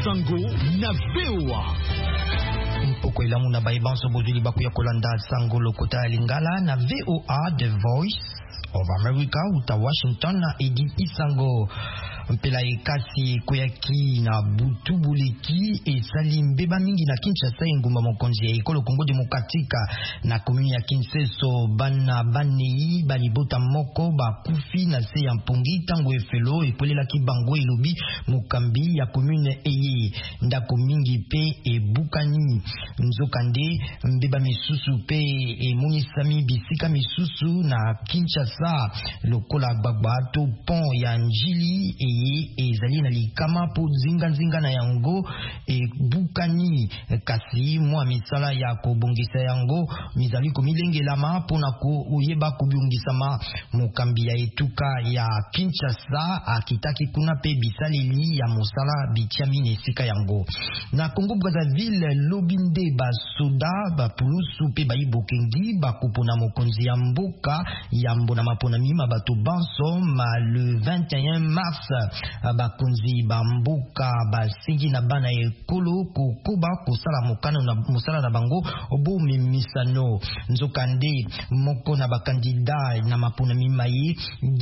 Sango na VOA. Mpoko ilamu na baibanso bozuli baku ya kolanda Sango lokota ya Lingala na VOA The Voice of America uta Washington na Edi Isango. Mpela ekasi koyaki na butubuliki esali mbeba mingi na Kinshasa engumba mokonzi ya ekolo Kongo Demokratika na komuni ya Kinseso bana banei balibota moko bakufi na se ya mpongi tango efelo epolelaki bango elobi mokambi ya komune eye ndako mingi pe ebukani nzokande mbeba misusu pe emonisami bisika misusu na Kinshasa lokola gbagbato pont ya njili ezali na likama po zinga na yango bukani kasi mwa misala ya kobongisa yango mizali komilengelama pona ko oyeba kobongisama mokambi ya etuka ya Kinshasa akitaki kuna pe bisaleli ya mosala bitiami na esika yango na Congo Brazzaville lobinde basoda bapulusu pe baibokengi bakupona mokonzi ya mboka ya mbona mapona mima bato banso le 21 mars bakonzi bambuka basingi na bana ekolo kokoba kosala mokano na mosala na bango obomi misano nzokande moko na bakandida na mapona mimaye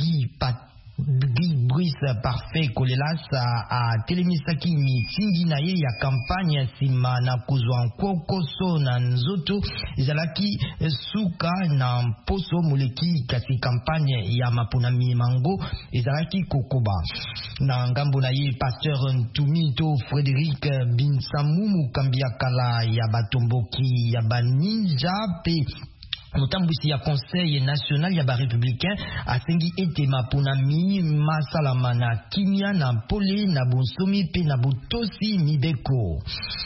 Guy Brice Parfait Kolelasa a telemisaki mitingi na ye ya kampanya sima na kuzwa nkokoso na nzoto izalaki suka na poso muleki kasi kampanya ya mapona mimango izalaki kokoba na ngambo na ye Pasteur Ntumito Frédéric Binsamu mukambia kala ya batomboki ya baninja pe mutambwisi ya Conseil National ya ba Républicain asengi ete mapunami masalama na kimia na pole na bonsomi pe na botosi mibeko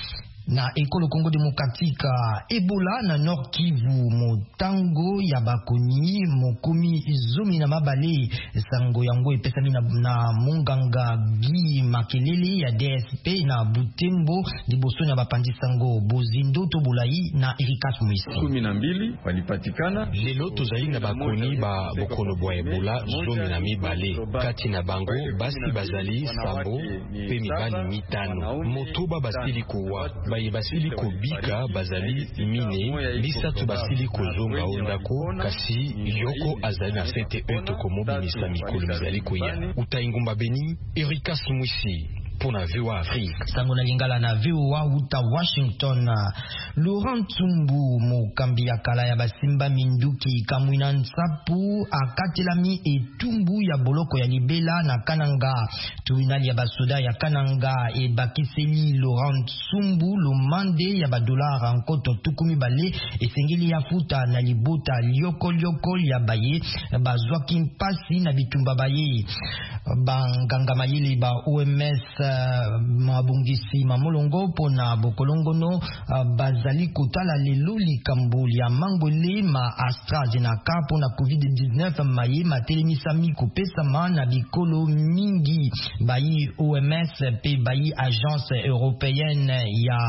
na ekolo Kongo Demokratika Ebola na Nord Kivu motango ya bakoni mokomi zomi na mabale sango yango epesami na munganga Gi Makelele ya DSP na Butembo liboso na bapandi sango bozindo to bolai na Erikas Mwisi 12 walipatikana lelo tozali na bakoni ba bokolo bwa Ebola zomi na mibale kati na bango basi bazali sambo pe mibali mitano motoba basili kuwa basili kobika bazali mine lisatu basili kozonga ondako kasi yoko azali na fete eto komobimisa mikolo mizali koya utaingumba Beni Erikas Mwisi pona VOA Afrique sango na Lingala na VOA uta Washington Laurent Tsumbu mokambi ya kala ya basimba minduki kamwina nsapu akatelami etumbu ya boloko ya libela na Kananga tuinali ya basoda ya Kananga bakiseli Laurent Tsumbu lomande ya badolara nkoto tukumi bale esengeli ya futa na libota lioko ya baye bazwaki mpasi na bitumba baye banganga mayele ba OMS mabungisi mamolongo pona bokolongono bazali kotala lelo likambo ya mangole ma AstraZeneca pona COVID-19 maye matelemisami kopesama na bikolo mingi bayi OMS pe bayi agence européenne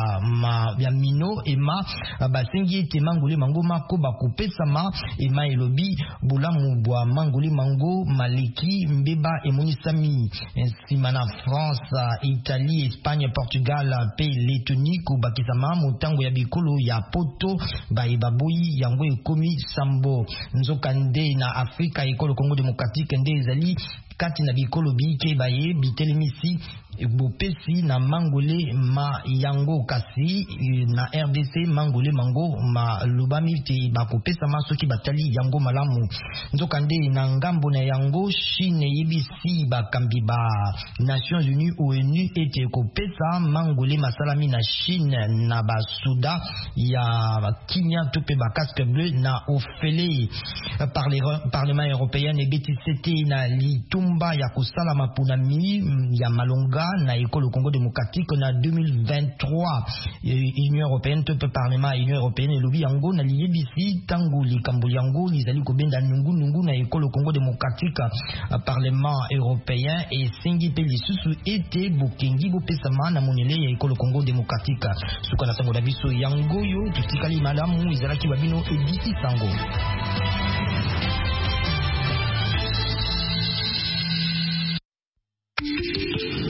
ya mino ema basengi ete mangole mango mako bakopesama ema elobi bulamu bwa mangole mango maleki mbeba emonisami nsima na France Italie, Espagne, Portugal, pe Lettonie kubakisama mutango ya bikolo ya poto baibaboi yango ekomi sambo nzokande na Afrika ekolo Kongo Demokratika nde ezali kati na bikolo bike baye bitelemisi bopesi na mangole ma yango kasi na RDC mangole mango ma lubami te bakopesa masoki batali yango malamu nzokande na ngambo na yango Chine yebisi bakambi ba Nations Unies ONU ete kopesa mangole masalami na Chine na basuda ya Kenya tope ba casque bleu na ofele Parlement européen ebeti sete na litumba ya kusala mapunami ya malonga na ekolo Congo Démocratique na 2023 Union européenne tope Parlement Union européenne elobi yango na liyebisi tango likambo yango lizali kobenda nungu na ekolo Congo Démocratique Parlement européen esengi pe lisusu ete bokengi bopesama na monele ya ekolo Congo Démocratique suka na sango na biso yango yo tutikali malamu izalaki babino Edi Isango.